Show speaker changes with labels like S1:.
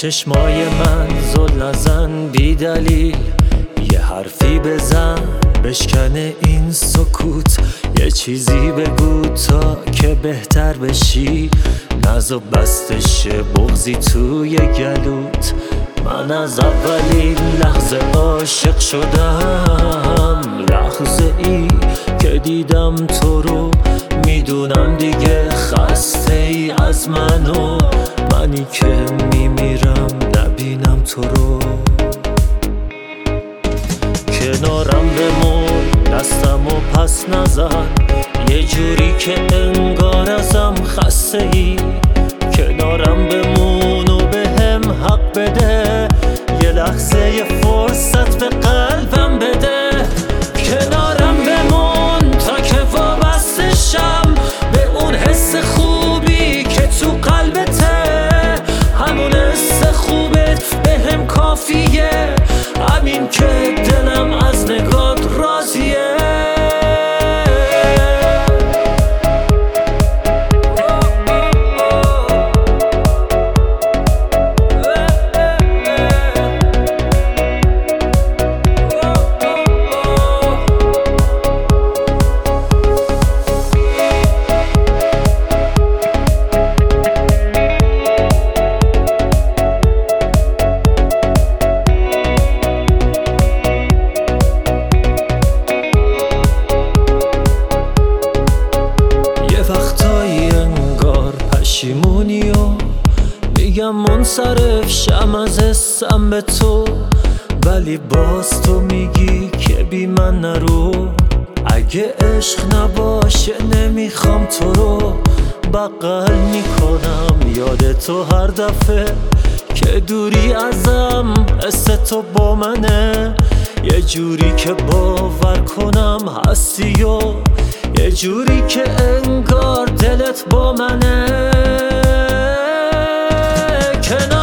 S1: چشمای من زل نزن بی دلیل، یه حرفی بزن بشکنه این سکوت، یه چیزی بگو تا که بهتر بشی، نزو بستش بغضی توی گلوت. من از اولین لحظه عاشق شدم، لحظه ای که دیدم تو رو، میدونم دیگه خسته ای از منو، منی که میمیرم نبینم تو رو. کنارم بمون دستمو پس نزن، یه جوری که انگار ازم خسته ای، کنارم بمون و بهم حق بده، یه لحظه یه فرصت به قلبم بده. کنارم بمون تا که وابسته شم به اون حس خوبی که تو قلبته، همون حس خوبت بهم کافیه، همین که دلم از نگات راضیه. پشیمونی و میگم منصرف شم از حسم به تو، ولی باز تو میگی که بی من نرو. اگه عشق نباشه نمیخوام تو رو، بغل میکنم یاد تو هر دفعه که دوری ازم، حس تو با منه، یه جوری که باور کنم هستی و یه جوری که انگار دلت با منه.